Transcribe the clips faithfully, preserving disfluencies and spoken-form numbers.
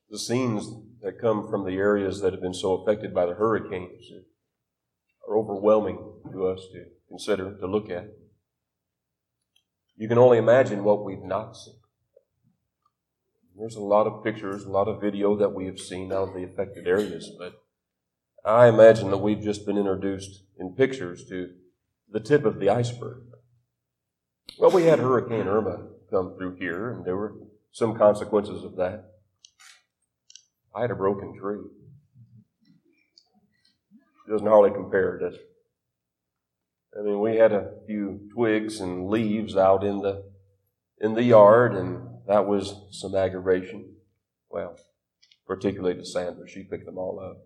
The scenes that come from the areas that have been so affected by the hurricanes are overwhelming to us to consider, to look at. You can only imagine what we've not seen. There's a lot of pictures, a lot of video that we have seen out of the affected areas, but I imagine that we've just been introduced in pictures to the tip of the iceberg. Well, we had Hurricane Irma come through here, and there were some consequences of that. I had a broken tree. It doesn't hardly compare, does it? I mean, we had a few twigs and leaves out in the in the yard, and that was some aggravation. Well, particularly to Sandra. She picked them all up.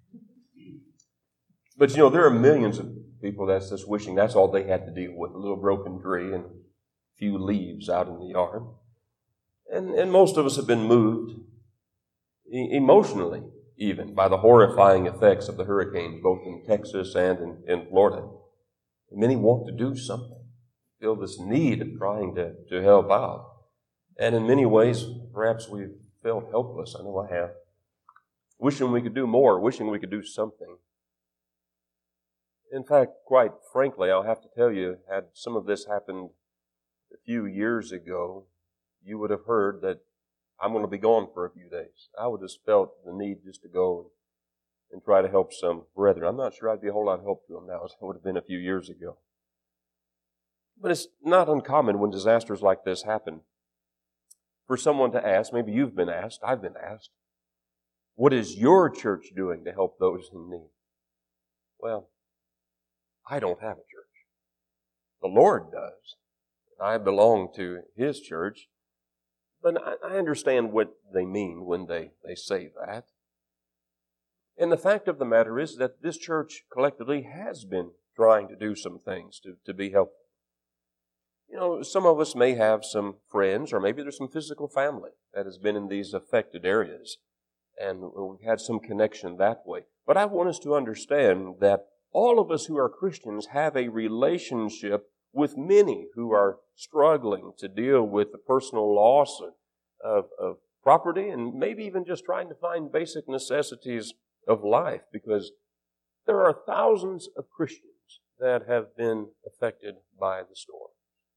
But, you know, there are millions of people that's just wishing that's all they had to deal with, a little broken tree and a few leaves out in the yard. And, and most of us have been moved, e- emotionally even, by the horrifying effects of the hurricanes, both in Texas and in, in Florida. And many want to do something, feel this need of trying to, to help out. And in many ways, perhaps we've felt helpless. I know I have. Wishing we could do more, wishing we could do something. In fact, quite frankly, I'll have to tell you, had some of this happened a few years ago, you would have heard that I'm going to be gone for a few days. I would have felt the need just to go and try to help some brethren. I'm not sure I'd be a whole lot of help to them now as I would have been a few years ago. But it's not uncommon when disasters like this happen for someone to ask, maybe you've been asked, I've been asked, what is your church doing to help those in need? Well, I don't have a church. The Lord does. I belong to His church. But I understand what they mean when they, they say that. And the fact of the matter is that this church collectively has been trying to do some things to, to be helpful. You know, some of us may have some friends, or maybe there's some physical family that has been in these affected areas, and we've had some connection that way. But I want us to understand that all of us who are Christians have a relationship with many who are struggling to deal with the personal loss of, of, of property, and maybe even just trying to find basic necessities of life, because there are thousands of Christians that have been affected by the storm.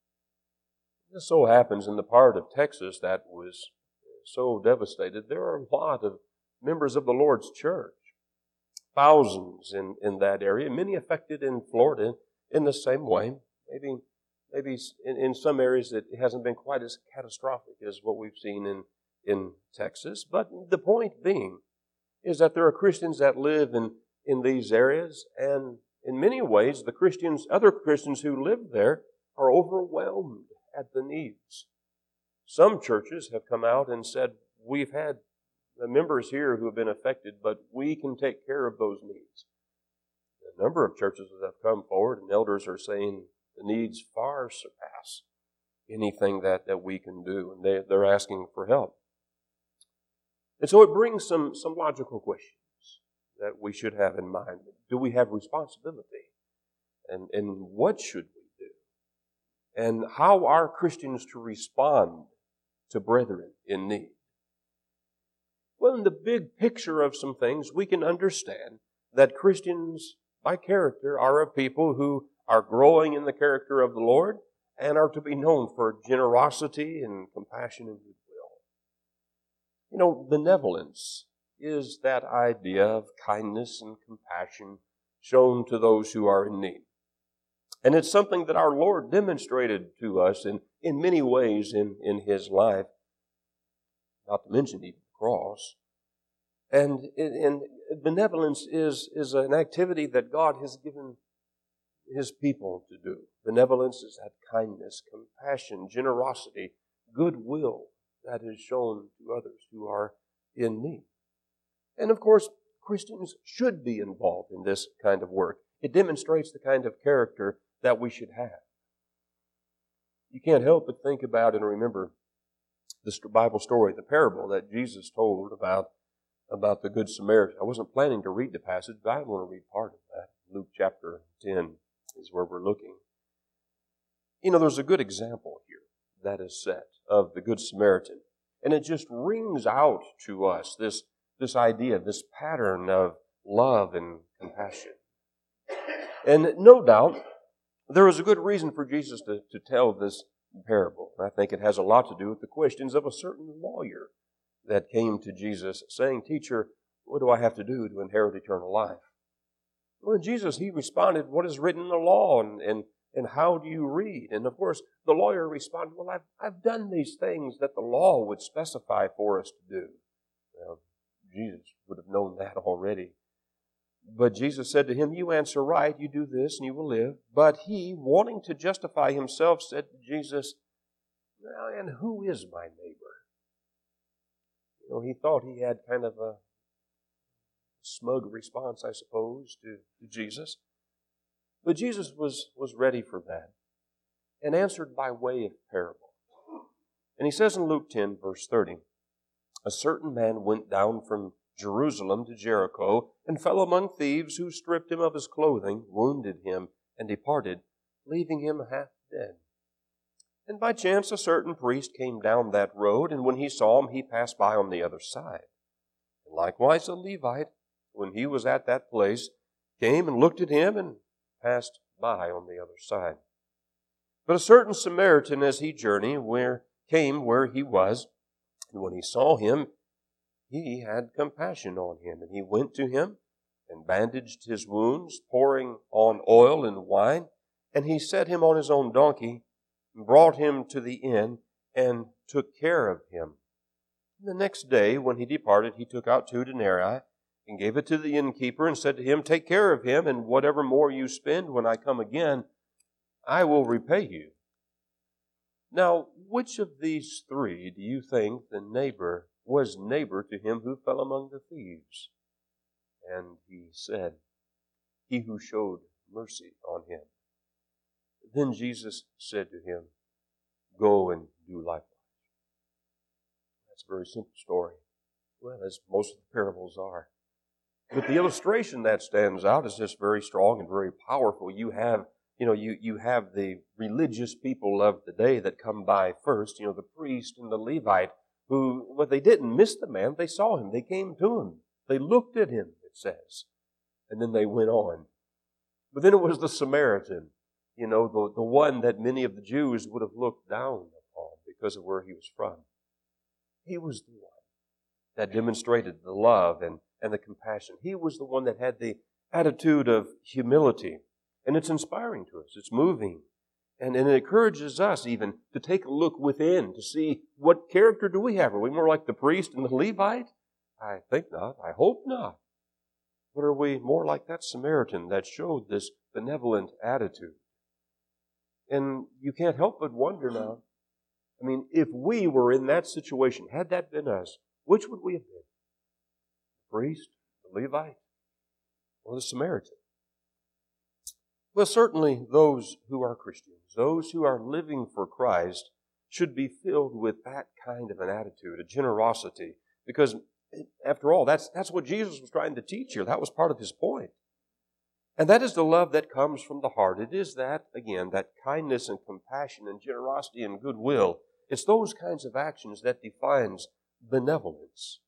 This so happens in the part of Texas that was so devastated, there are a lot of members of the Lord's church. Thousands in, in that area, many affected in Florida in the same way. Maybe maybe in, in some areas it hasn't been quite as catastrophic as what we've seen in, in Texas. But the point being is that there are Christians that live in, in these areas, and in many ways the Christians, other Christians who live there are overwhelmed at the needs. Some churches have come out and said, we've had members here who have been affected, but we can take care of those needs. A number of churches that have come forward, and elders are saying the needs far surpass anything that, that we can do, and they, they're asking for help. And so it brings some, some logical questions that we should have in mind. Do we have responsibility? And, and what should we do? And how are Christians to respond to brethren in need? Well, in the big picture of some things, we can understand that Christians, by character, are a people who are growing in the character of the Lord and are to be known for generosity and compassion and goodwill. You know, benevolence is that idea of kindness and compassion shown to those who are in need. And it's something that our Lord demonstrated to us in, in many ways in, in His life, not to mention even the cross. And, and benevolence is, is an activity that God has given His people to do. Benevolence is that kindness, compassion, generosity, goodwill that is shown to others who are in need. And of course, Christians should be involved in this kind of work. It demonstrates the kind of character that we should have. You can't help but think about and remember this Bible story, the parable that Jesus told about, about the Good Samaritan. I wasn't planning to read the passage, but I want to read part of that. Luke chapter ten is where we're looking. You know, there's a good example here that is set of the Good Samaritan. And it just rings out to us, this, this idea, this pattern of love and compassion. And no doubt, there is a good reason for Jesus to, to tell this parable. I think it has a lot to do with the questions of a certain lawyer that came to Jesus saying, "Teacher, what do I have to do to inherit eternal life?" Well, Jesus, he responded, "What is written in the law, and, and, and how do you read?" And of course, the lawyer responded, "Well, I've, I've done these things that the law would specify for us to do." Well, Jesus would have known that already. But Jesus said to him, "You answer right, you do this and you will live." But he, wanting to justify himself, said to Jesus, "Well, and who is my neighbor?" You know, he thought he had kind of a smug response, I suppose, to, to Jesus. But Jesus was, was ready for that and answered by way of parable. And he says in Luke ten, verse thirty, "A certain man went down from Jerusalem to Jericho and fell among thieves, who stripped him of his clothing, wounded him, and departed, leaving him half dead. And by chance a certain priest came down that road, and when he saw him, he passed by on the other side. And likewise a Levite, when he was at that place, came and looked at him and passed by on the other side. But a certain Samaritan, as he journeyed, where came where he was, and when he saw him, he had compassion on him, and he went to him and bandaged his wounds, pouring on oil and wine, and he set him on his own donkey, and brought him to the inn, and took care of him. The next day, when he departed, he took out two denarii, and gave it to the innkeeper, and said to him, "Take care of him, and whatever more you spend when I come again, I will repay you." Now, which of these three do you think the neighbor was neighbor to him who fell among the thieves? And he said, "He who showed mercy on him." Then Jesus said to him, "Go and do likewise." That's a very simple story. Well, as most of the parables are. But the illustration that stands out is just very strong and very powerful. You have, you know, you, you have the religious people of the day that come by first, you know, the priest and the Levite, who, well, they didn't miss the man. They saw him. They came to him. They looked at him, it says. And then they went on. But then it was the Samaritan, you know, the, the one that many of the Jews would have looked down upon because of where he was from. He was the one that demonstrated the love and, and the compassion. He was the one that had the attitude of humility. And it's inspiring to us. It's moving. And, and it encourages us even to take a look within to see what character do we have. Are we more like the priest and the Levite? I think not. I hope not. But are we more like that Samaritan that showed this benevolent attitude? And you can't help but wonder now. I mean, if we were in that situation, had that been us, which would we have been? The priest, the Levite, or the Samaritan? Well, certainly those who are Christians, those who are living for Christ, should be filled with that kind of an attitude, a generosity. Because, after all, that's, that's what Jesus was trying to teach here. That was part of His point. And that is the love that comes from the heart. It is that, again, that kindness and compassion and generosity and goodwill. It's those kinds of actions that defines benevolence.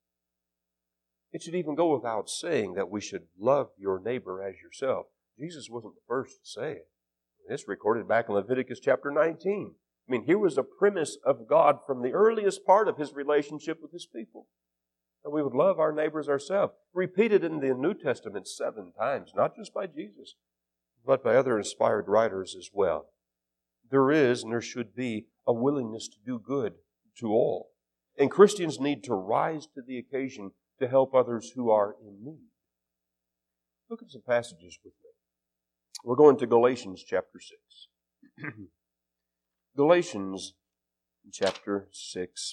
It should even go without saying that we should love your neighbor as yourself. Jesus wasn't the first to say it. It's recorded back in Leviticus chapter nineteen. I mean, here was a premise of God from the earliest part of His relationship with His people. That we would love our neighbors ourselves. Repeated in the New Testament seven times, not just by Jesus, but by other inspired writers as well. There is and there should be a willingness to do good to all. And Christians need to rise to the occasion to help others who are in need. Look at some passages with me. We're going to Galatians chapter six. Galatians chapter six.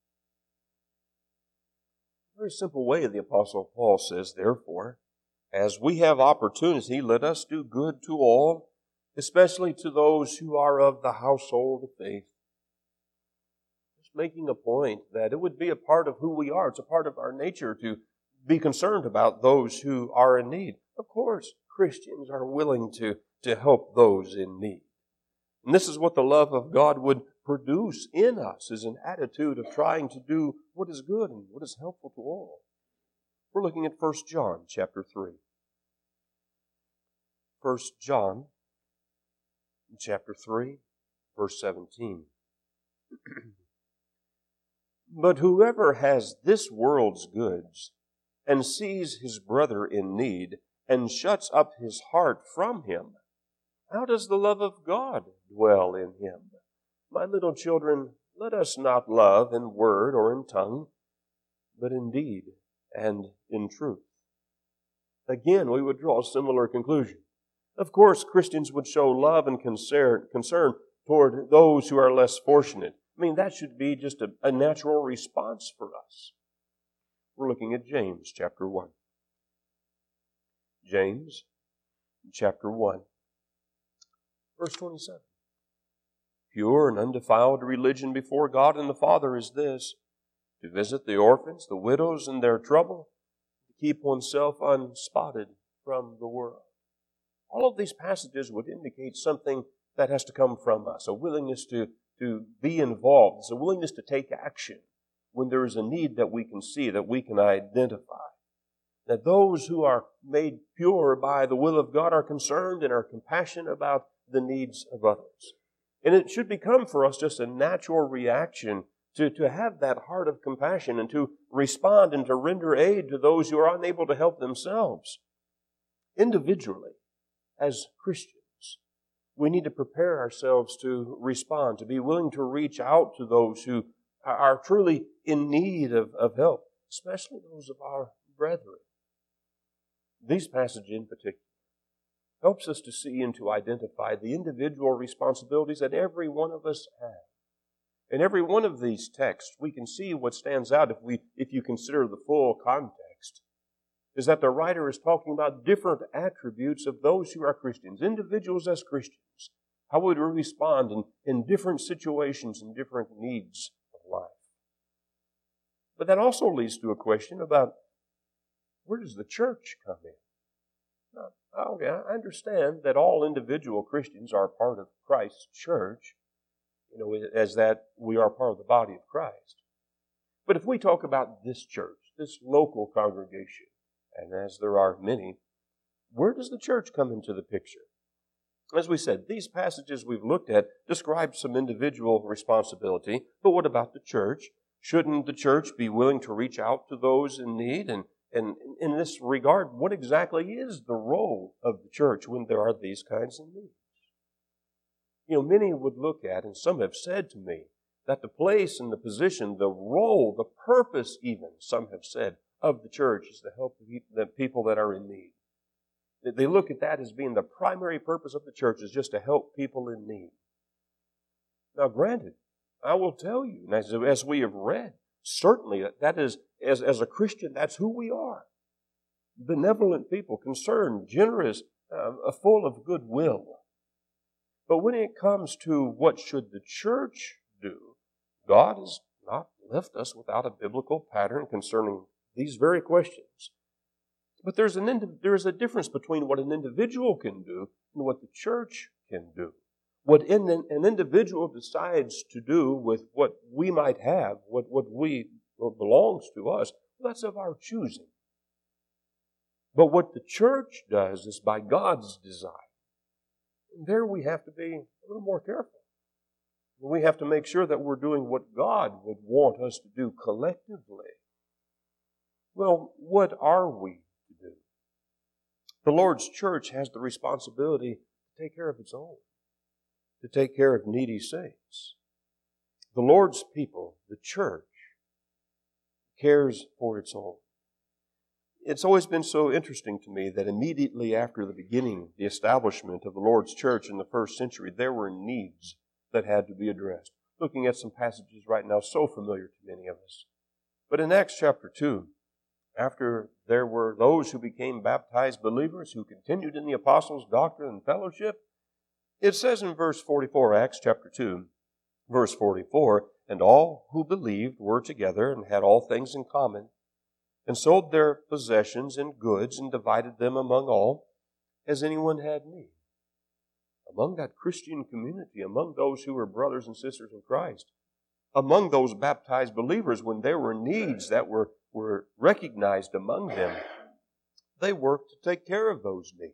A very simple way the Apostle Paul says, "Therefore, as we have opportunity, let us do good to all, especially to those who are of the household of faith." Just making a point that it would be a part of who we are. It's a part of our nature to be concerned about those who are in need. Of course, Christians are willing to, to help those in need. And this is what the love of God would produce in us is an attitude of trying to do what is good and what is helpful to all. We're looking at First John chapter three. First John chapter three, verse seventeen. But whoever has this world's goods and sees his brother in need and shuts up his heart from him, how does the love of God dwell in him? My little children, let us not love in word or in tongue, but in deed and in truth. Again, we would draw a similar conclusion. Of course, Christians would show love and concern, concern toward those who are less fortunate. I mean, that should be just a, a natural response for us. We're looking at James chapter one. James chapter one, verse twenty-seven. Pure and undefiled religion before God and the Father is this, to visit the orphans, the widows in their trouble, to keep oneself unspotted from the world. All of these passages would indicate something that has to come from us, a willingness to, to be involved, it's a willingness to take action when there is a need that we can see, that we can identify. That those who are made pure by the will of God are concerned and are compassionate about the needs of others. And it should become for us just a natural reaction to, to have that heart of compassion and to respond and to render aid to those who are unable to help themselves. Individually, as Christians, we need to prepare ourselves to respond, to be willing to reach out to those who are truly in need of, of help, especially those of our brethren. These passages in particular helps us to see and to identify the individual responsibilities that every one of us has. In every one of these texts, we can see what stands out if we, if you consider the full context, is that the writer is talking about different attributes of those who are Christians, individuals as Christians. How would we respond in, in different situations and different needs of life? But that also leads to a question about where does the church come in? Now, okay, I understand that all individual Christians are part of Christ's church, you know, as that we are part of the body of Christ. But if we talk about this church, this local congregation, and as there are many, where does the church come into the picture? As we said, these passages we've looked at describe some individual responsibility, but what about the church? Shouldn't the church be willing to reach out to those in need? And, and in this regard, what exactly is the role of the church when there are these kinds of needs? You know, many would look at, and some have said to me, that the place and the position, the role, the purpose even, some have said, of the church is to help the people that are in need. They look at that as being the primary purpose of the church, is just to help people in need. Now, granted, I will tell you, as, as we have read, certainly that is, as, as a Christian, that's who we are. Benevolent people, concerned, generous, uh, full of goodwill. But when it comes to what should the church do, God has not left us without a biblical pattern concerning these very questions. But there's an indi- there is a difference between what an individual can do and what the church can do. What in, an individual decides to do with what we might have, what, what we what belongs to us, that's of our choosing. But what the church does is by God's design. And there we have to be a little more careful. We have to make sure that we're doing what God would want us to do collectively. Well, what are we to do? The Lord's church has the responsibility to take care of its own, to take care of needy saints. The Lord's people, the church, cares for its own. It's always been so interesting to me that immediately after the beginning, the establishment of the Lord's church in the first century, there were needs that had to be addressed. Looking at some passages right now so familiar to many of us. But in Acts chapter two, after there were those who became baptized believers who continued in the apostles' doctrine and fellowship, it says in verse forty-four, Acts chapter two, verse forty-four, and all who believed were together and had all things in common, and sold their possessions and goods and divided them among all, as anyone had need. among that Christian community, among those who were brothers and sisters in Christ, among those baptized believers, when there were needs that were, were recognized among them, they worked to take care of those needs.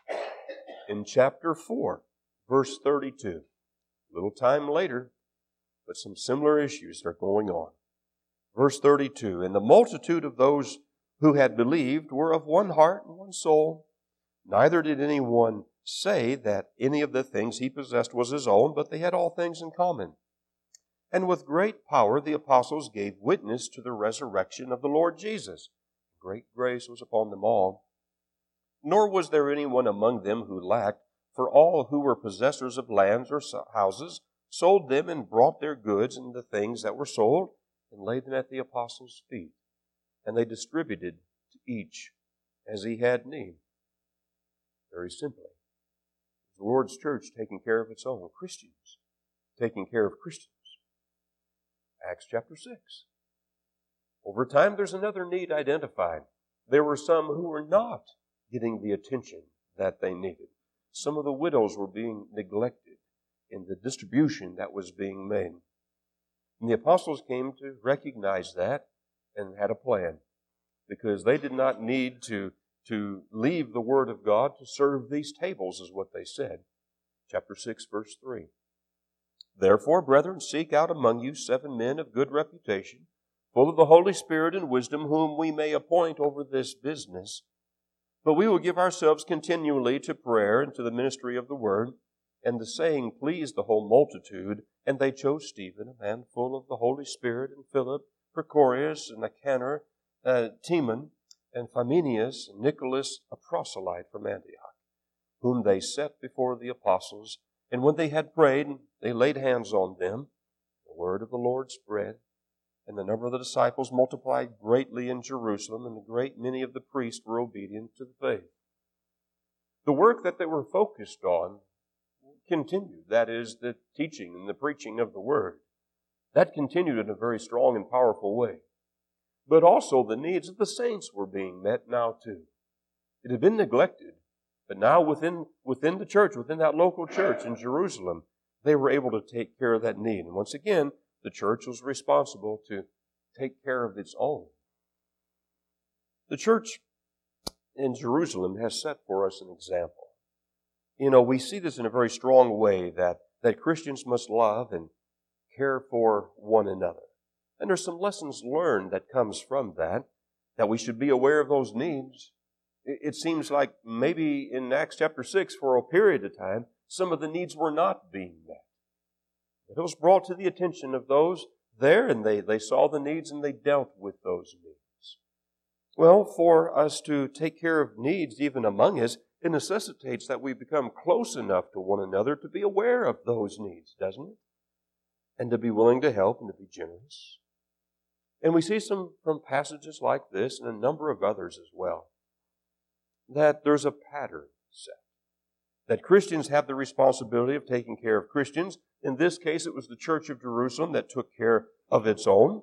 In chapter four, verse thirty-two, a little time later, but some similar issues are going on. Verse thirty-two, and the multitude of those who had believed were of one heart and one soul. Neither did anyone say that any of the things he possessed was his own, but they had all things in common. And with great power the apostles gave witness to the resurrection of the Lord Jesus. Great grace was upon them all. Nor was there anyone among them who lacked, for all who were possessors of lands or houses sold them and brought their goods and the things that were sold and laid them at the apostles' feet. And they distributed to each as he had need. Very simply, the Lord's church taking care of its own, Christians taking care of Christians. Acts chapter six. Over time, there's another need identified. There were some who were not getting the attention that they needed. Some of the widows were being neglected in the distribution that was being made. And the apostles came to recognize that and had a plan, because they did not need to, to leave the Word of God to serve these tables, is what they said. Chapter six, verse three. Therefore, brethren, seek out among you seven men of good reputation, full of the Holy Spirit and wisdom, whom we may appoint over this business. But we will give ourselves continually to prayer and to the ministry of the Word. And the saying pleased the whole multitude, and they chose Stephen, a man full of the Holy Spirit, and Philip, Procorius, and Nicanor, uh, Timon, and Phymenius, and Nicholas, a proselyte from Antioch, whom they set before the apostles. And when they had prayed, they laid hands on them. The word of the Lord spread, and the number of the disciples multiplied greatly in Jerusalem, and a great many of the priests were obedient to the faith. The work that they were focused on continued. That is, the teaching and the preaching of the Word. That continued in a very strong and powerful way. But also the needs of the saints were being met now too. It had been neglected, but now within, within the church, within that local church in Jerusalem, they were able to take care of that need. And once again, the church was responsible to take care of its own. The church in Jerusalem has set for us an example. You know, we see this in a very strong way, that, that Christians must love and care for one another. And there's some lessons learned that comes from that, that we should be aware of those needs. It, it seems like maybe in Acts chapter six, for a period of time, some of the needs were not being met. But it was brought to the attention of those there, and they, they saw the needs and they dealt with those needs. Well, for us to take care of needs even among us, it necessitates that we become close enough to one another to be aware of those needs, doesn't it? And to be willing to help and to be generous. And we see some from passages like this and a number of others as well, that there's a pattern set. That Christians have the responsibility of taking care of Christians. In this case, it was the Church of Jerusalem that took care of its own.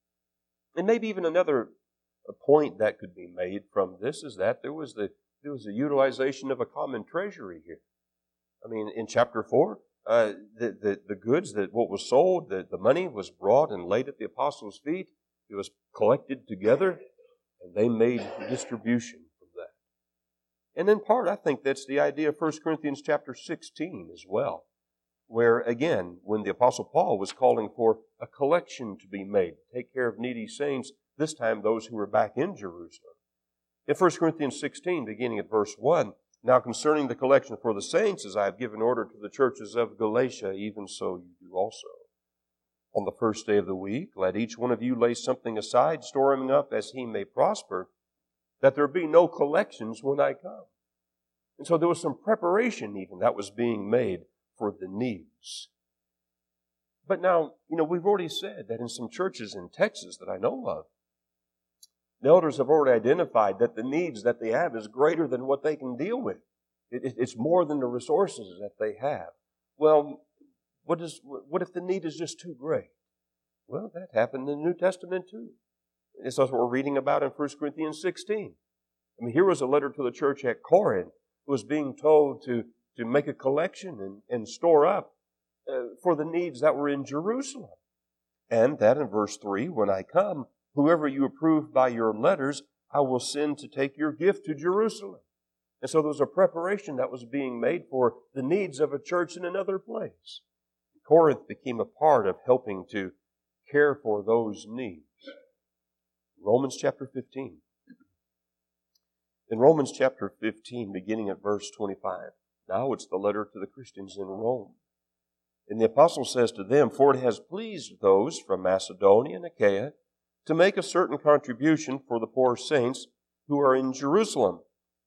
And maybe even another point that could be made from this is that there was the There was a utilization of a common treasury here. I mean, in chapter four, uh, the, the, the goods, that what was sold, the, the money was brought and laid at the apostles' feet. It was collected together, and they made distribution from that. And in part, I think that's the idea of First Corinthians chapter sixteen as well, where, again, when the Apostle Paul was calling for a collection to be made, to take care of needy saints, this time those who were back in Jerusalem. In First Corinthians sixteen, beginning at verse one, now concerning the collection for the saints, as I have given order to the churches of Galatia, even so you do also. On the first day of the week, let each one of you lay something aside, storing up as he may prosper, that there be no collections when I come. And so there was some preparation even that was being made for the needs. But now, you know, we've already said that in some churches in Texas that I know of, the elders have already identified that the needs that they have is greater than what they can deal with. It, it, it's more than the resources that they have. Well, what, is, what if the need is just too great? Well, that happened in the New Testament too. It's what we're reading about in First Corinthians sixteen. I mean, here was a letter to the church at Corinth who was being told to, to make a collection and, and store up uh, for the needs that were in Jerusalem. And that in verse three, when I come, whoever you approve by your letters, I will send to take your gift to Jerusalem. And so there was a preparation that was being made for the needs of a church in another place. Corinth became a part of helping to care for those needs. Romans chapter fifteen. In Romans chapter fifteen, beginning at verse twenty-five, now it's the letter to the Christians in Rome. And the apostle says to them, for it has pleased those from Macedonia and Achaia to make a certain contribution for the poor saints who are in Jerusalem.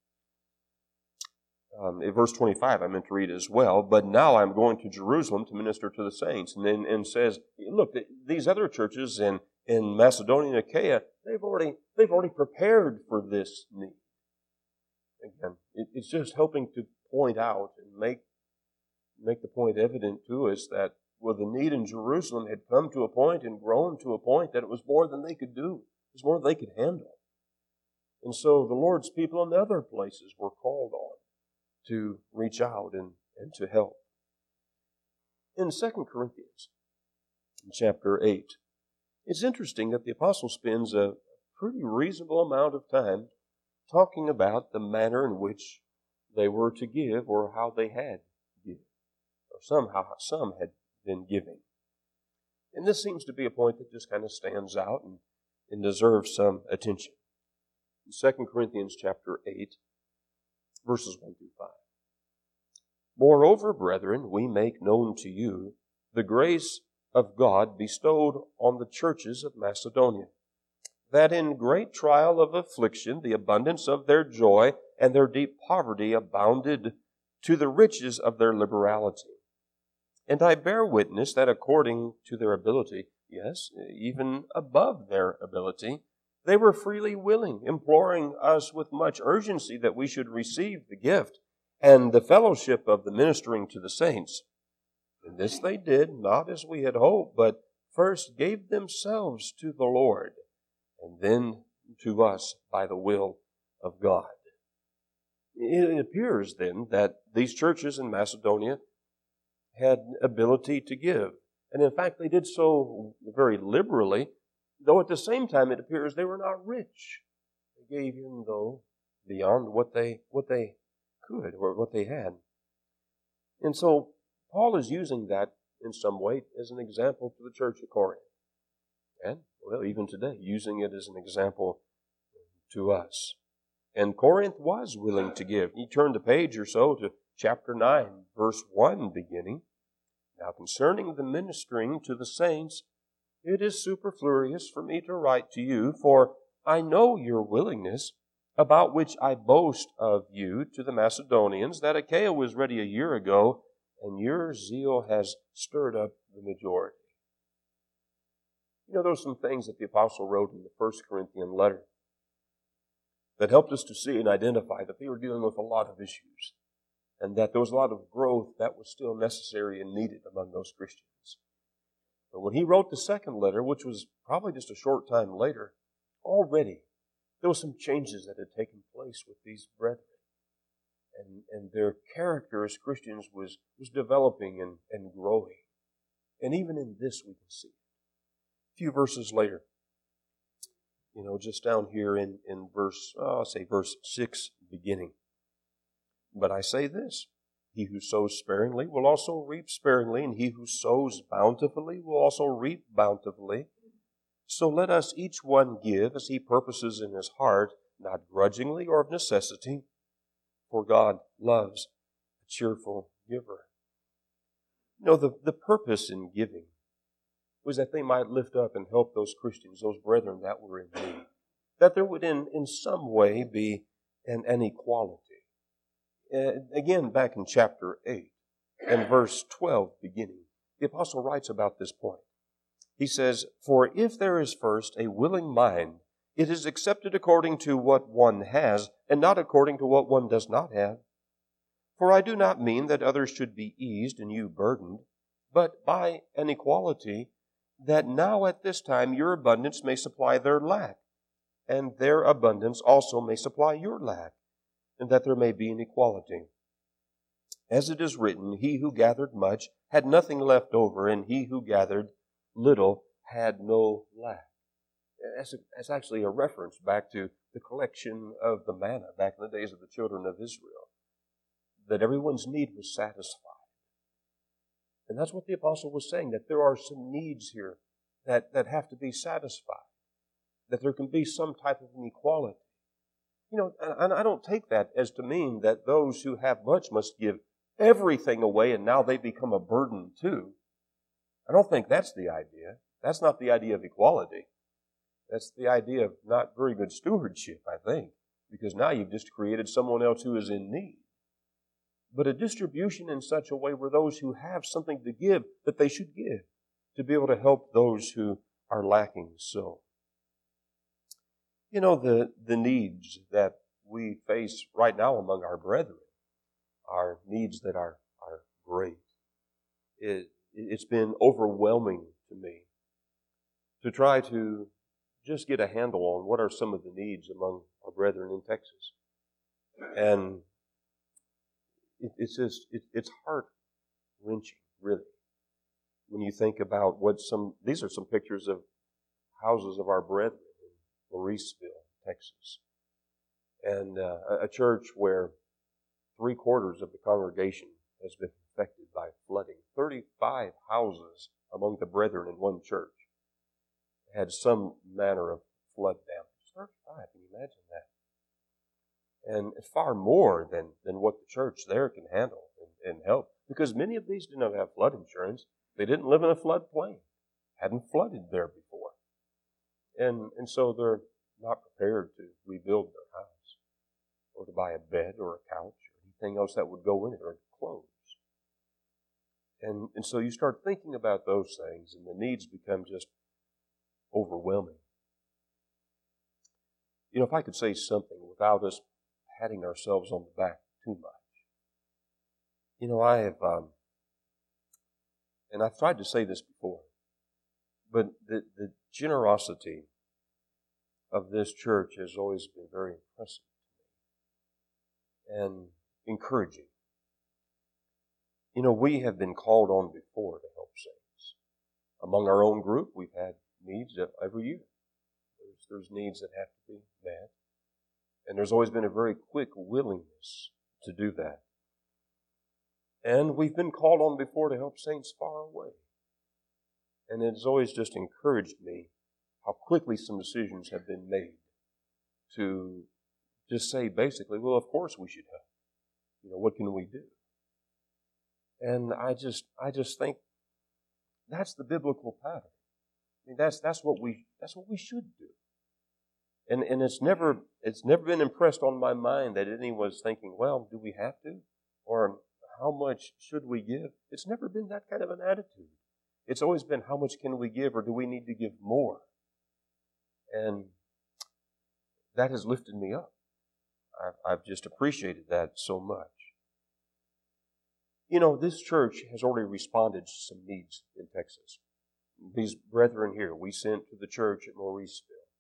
Um, in verse twenty-five, I meant to read as well, but now I'm going to Jerusalem to minister to the saints. And then and says, look, these other churches in, in Macedonia and Achaia, they've already, they've already prepared for this need. Again, it, it's just helping to point out and make, make the point evident to us that well, the need in Jerusalem had come to a point and grown to a point that it was more than they could do. It was more than they could handle. And so the Lord's people in other places were called on to reach out and, and to help. In Second Corinthians, in chapter eight, it's interesting that the apostle spends a pretty reasonable amount of time talking about the manner in which they were to give or how they had given, or somehow some had been giving. And this seems to be a point that just kind of stands out and, and deserves some attention. In Second Corinthians chapter eight, verses one through five. Moreover, brethren, we make known to you the grace of God bestowed on the churches of Macedonia, that in great trial of affliction the abundance of their joy and their deep poverty abounded to the riches of their liberality. And I bear witness that according to their ability, yes, even above their ability, they were freely willing, imploring us with much urgency that we should receive the gift and the fellowship of the ministering to the saints. And this they did, not as we had hoped, but first gave themselves to the Lord, and then to us by the will of God. It appears then that these churches in Macedonia had ability to give. And in fact, they did so very liberally, though at the same time it appears they were not rich. They gave in, though, beyond what they what they could or what they had. And so Paul is using that in some way as an example to the church at Corinth. And, well, even today, using it as an example to us. And Corinth was willing to give. You turn the page or so to chapter nine, verse one beginning. Now concerning the ministering to the saints, it is superfluous for me to write to you, for I know your willingness, about which I boast of you to the Macedonians, that Achaia was ready a year ago, and your zeal has stirred up the majority. You know, those are some things that the apostle wrote in the First Corinthian letter that helped us to see and identify that they were dealing with a lot of issues, and that there was a lot of growth that was still necessary and needed among those Christians. But when he wrote the second letter, which was probably just a short time later, already there were some changes that had taken place with these brethren. And, and their character as Christians was, was developing and, and growing. And even in this we can see it. A few verses later, you know, just down here in, in verse, uh, I'll say verse six beginning. But I say this, he who sows sparingly will also reap sparingly, and he who sows bountifully will also reap bountifully. So let us each one give as he purposes in his heart, not grudgingly or of necessity, for God loves a cheerful giver. You know, the, the purpose in giving was that they might lift up and help those Christians, those brethren that were in need. That there would in, in some way be an, an equality. Uh, again, back in chapter eight and verse twelve beginning, the apostle writes about this point. He says, for if there is first a willing mind, it is accepted according to what one has, and not according to what one does not have. For I do not mean that others should be eased and you burdened, but by an equality, that now at this time your abundance may supply their lack, and their abundance also may supply your lack, and that there may be an equality. As it is written, he who gathered much had nothing left over, and he who gathered little had no lack. That's, a, that's actually a reference back to the collection of the manna back in the days of the children of Israel, that everyone's need was satisfied. And that's what the apostle was saying, that there are some needs here that, that have to be satisfied, that there can be some type of inequality. You know, and I don't take that as to mean that those who have much must give everything away and now they become a burden too. I don't think that's the idea. That's not the idea of equality. That's the idea of not very good stewardship, I think, because now you've just created someone else who is in need. But a distribution in such a way where those who have something to give, that they should give, to be able to help those who are lacking so. You know, the, the needs that we face right now among our brethren are needs that are, are great. It, it's been overwhelming to me to try to just get a handle on what are some of the needs among our brethren in Texas. And it, it's just, it, it's heart-wrenching, really, when you think about what some, these are some pictures of houses of our brethren in Mauriceville, Texas. And uh, a church where three quarters of the congregation has been affected by flooding. thirty-five houses among the brethren in one church had some manner of flood damage. thirty-five, can you imagine that? And far more than, than what the church there can handle and, and help. Because many of these didn't have flood insurance. They didn't live in a floodplain. Hadn't flooded there before. And, and so they're not prepared to rebuild their house or to buy a bed or a couch or anything else that would go in it or clothes. And, and so you start thinking about those things and the needs become just overwhelming. You know, if I could say something without us patting ourselves on the back too much. You know, I have, um, and I've tried to say this before, but the, the generosity of this church has always been very impressive to me and encouraging. You know, we have been called on before to help saints. Among our own group, we've had needs every year. There's, there's needs that have to be met. And there's always been a very quick willingness to do that. And we've been called on before to help saints far away. And it's always just encouraged me how quickly some decisions have been made to just say basically, well, of course we should help. You know, what can we do? And I just, I just think that's the biblical pattern. I mean, that's that's what we that's what we should do. And and it's never it's never been impressed on my mind that anyone's thinking, well, do we have to, or how much should we give? It's never been that kind of an attitude. It's always been, how much can we give, or do we need to give more? And that has lifted me up. I've, I've just appreciated that so much. You know, this church has already responded to some needs in Texas. These brethren here, we sent to the church at Mauriceville.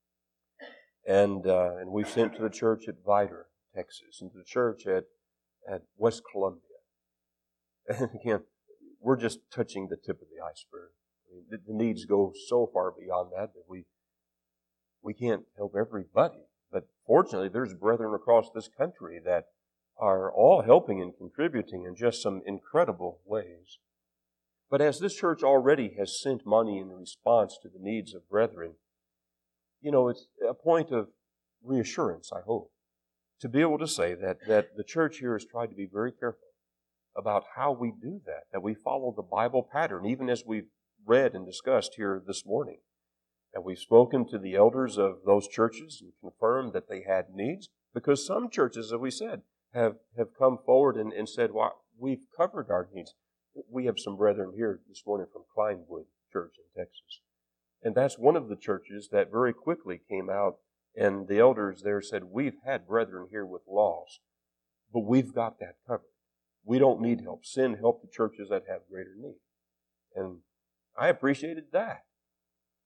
And uh, and we've sent to the church at Vidor, Texas, and to the church at, at West Columbia. And again, we're just touching the tip of the iceberg. I mean, the, the needs go so far beyond that that we we can't help everybody. But fortunately, there's brethren across this country that are all helping and contributing in just some incredible ways. But as this church already has sent money in response to the needs of brethren, you know, it's a point of reassurance, I hope, to be able to say that, that the church here has tried to be very careful about how we do that, that we follow the Bible pattern, even as we've read and discussed here this morning. And we've spoken to the elders of those churches and confirmed that they had needs, because some churches, as we said, have, have come forward and, and said, well, we've covered our needs. We have some brethren here this morning from Kleinwood Church in Texas. And that's one of the churches that very quickly came out, and the elders there said, we've had brethren here with laws, but we've got that covered. We don't need help. Send help to churches that have greater need. And I appreciated that.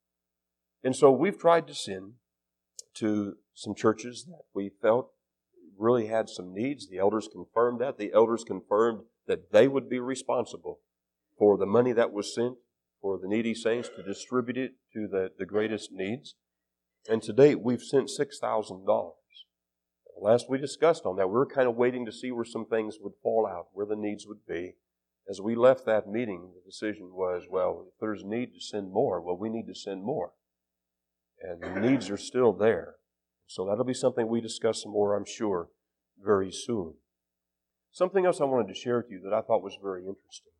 And so we've tried to send to some churches that we felt really had some needs. The elders confirmed that. The elders confirmed that they would be responsible for the money that was sent for the needy saints to distribute it to the, the greatest needs. And to date, we've sent six thousand dollars. Last we discussed on that, we were kind of waiting to see where some things would fall out, where the needs would be. As we left that meeting, the decision was, well, if there's need to send more, well, we need to send more. And the needs are still there. So that'll be something we discuss some more, I'm sure, very soon. Something else I wanted to share with you that I thought was very interesting.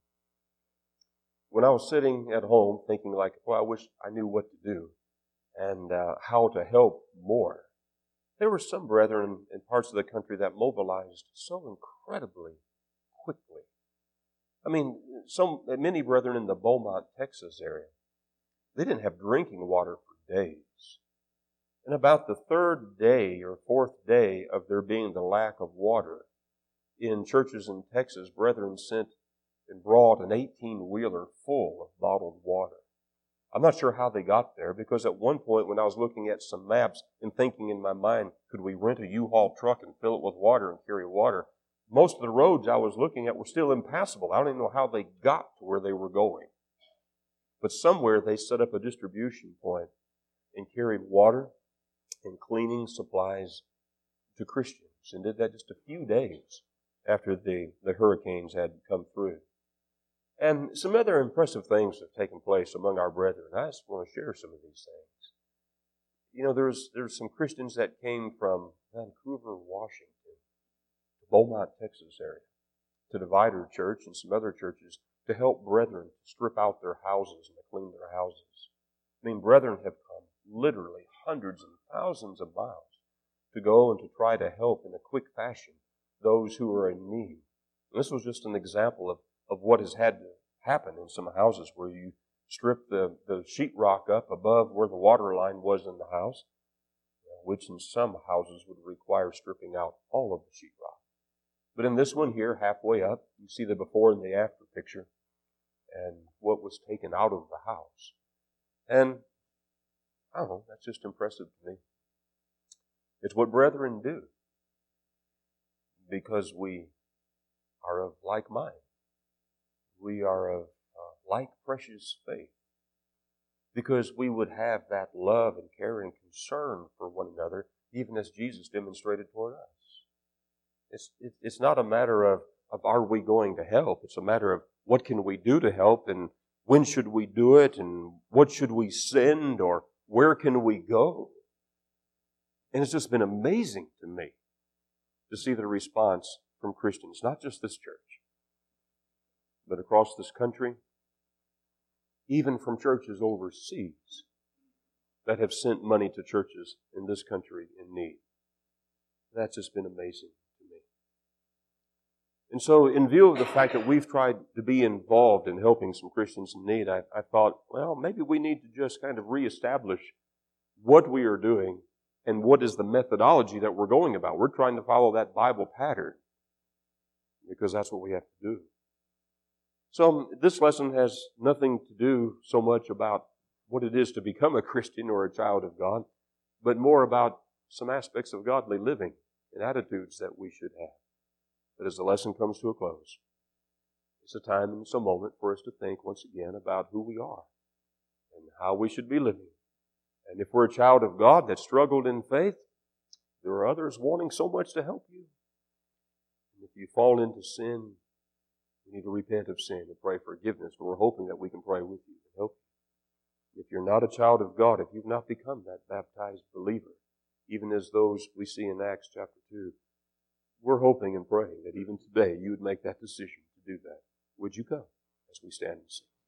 When I was sitting at home thinking like, well, I wish I knew what to do and uh, how to help more, there were some brethren in parts of the country that mobilized so incredibly quickly. I mean, some many brethren in the Beaumont, Texas area, they didn't have drinking water for days. And about the third day or fourth day of there being the lack of water, in churches in Texas, brethren sent and brought an eighteen-wheeler full of bottled water. I'm not sure how they got there, because at one point when I was looking at some maps and thinking in my mind, could we rent a U-Haul truck and fill it with water and carry water? Most of the roads I was looking at were still impassable. I don't even know how they got to where they were going. But somewhere they set up a distribution point and carried water and cleaning supplies to Christians, and did that just a few days after the, the hurricanes had come through. And some other impressive things have taken place among our brethren. I just want to share some of these things. You know, there's there's some Christians that came from Vancouver, Washington, to Beaumont, Texas area, to Divider Church and some other churches to help brethren to strip out their houses and to clean their houses. I mean, brethren have come literally hundreds and thousands of miles to go and to try to help in a quick fashion those who are in need. And this was just an example of, of what has had to happen in some houses where you strip the, the sheetrock up above where the water line was in the house, which in some houses would require stripping out all of the sheetrock. But in this one here, halfway up, you see the before and the after picture and what was taken out of the house. And I don't know, that's just impressive to me. It's what brethren do, because we are of like mind. We are of uh, like precious faith, because we would have that love and care and concern for one another, even as Jesus demonstrated toward us. It's, it, it's not a matter of, of are we going to help. It's a matter of what can we do to help, and when should we do it, and what should we send, or where can we go? And it's just been amazing to me to see the response from Christians, not just this church, but across this country, even from churches overseas that have sent money to churches in this country in need. That's just been amazing to me. And so, in view of the fact that we've tried to be involved in helping some Christians in need, I, I thought, well, maybe we need to just kind of reestablish what we are doing and what is the methodology that we're going about. We're trying to follow that Bible pattern because that's what we have to do. So this lesson has nothing to do so much about what it is to become a Christian or a child of God, but more about some aspects of godly living and attitudes that we should have. But as the lesson comes to a close, it's a time and it's a moment for us to think once again about who we are and how we should be living. And if we're a child of God that struggled in faith, there are others wanting so much to help you. And if you fall into sin, you need to repent of sin and pray forgiveness. And we're hoping that we can pray with you and help you. If you're not a child of God, if you've not become that baptized believer, even as those we see in Acts chapter two, we're hoping and praying that even today you would make that decision to do that. Would you come as we stand and sing?